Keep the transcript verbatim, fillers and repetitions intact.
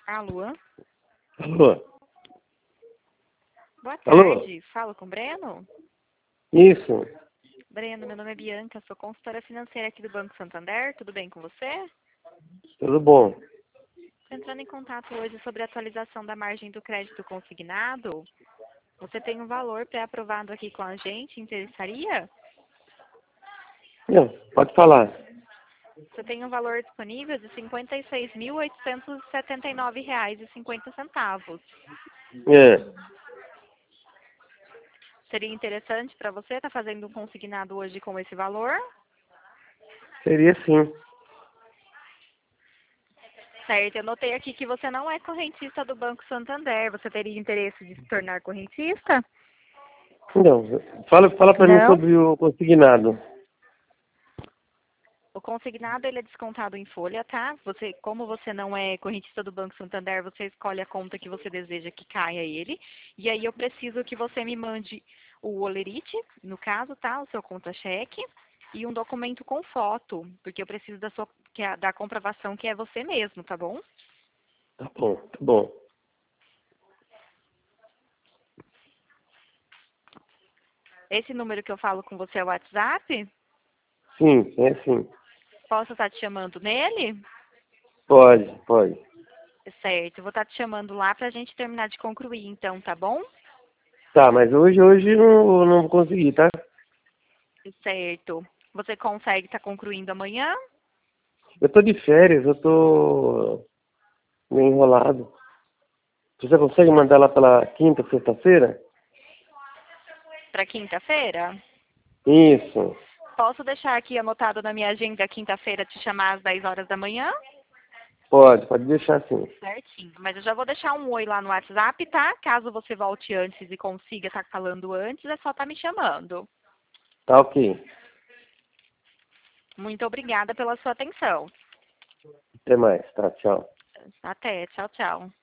Alô? Alô? Boa Alô? tarde. Falo com o Breno? Isso. Breno, meu nome é Bianca, sou consultora financeira aqui do Banco Santander. Tudo bem com você? Tudo bom? Estou entrando em contato hoje sobre a atualização da margem do crédito consignado. Você tem um valor pré-aprovado aqui com a gente, interessaria? Não, pode falar. Você tem um valor disponível de cinquenta e seis mil, oitocentos e setenta e nove reais e cinquenta centavos. É, Seria interessante para você estar fazendo um consignado hoje com esse valor? seria sim. Certo, eu notei aqui que você não é correntista do Banco Santander. Você teria interesse de se tornar correntista? Não, fala, fala para mim Não. sobre o consignado. O consignado ele é descontado em folha, tá? Você, como você não é correntista do Banco Santander, você escolhe a conta que você deseja que caia ele. E aí eu preciso que você me mande o olerite, no caso, tá? O seu conta-cheque e um documento com foto, porque eu preciso da sua que é, da comprovação que é você mesmo, tá bom? Tá bom, tá bom. Esse número que eu falo com você é o WhatsApp? Sim, é sim. Posso estar te chamando nele? Pode, pode. Certo, eu vou estar te chamando lá pra gente terminar de concluir, então, tá bom? Tá, mas hoje, hoje não, não vou conseguir, tá? Certo. Você consegue estar concluindo amanhã? Eu tô de férias, eu tô meio enrolado. Você consegue mandar lá pela quinta, sexta-feira? Para quinta-feira? Isso. Posso deixar aqui anotado na minha agenda quinta-feira te chamar às dez horas da manhã? Pode, pode deixar assim. Certinho. Mas eu já vou deixar um oi lá no WhatsApp, tá? Caso você volte antes e consiga estar falando antes, é só estar me chamando. Tá ok. Muito obrigada pela sua atenção. Até mais, tá? Tchau. Até. Tchau, tchau.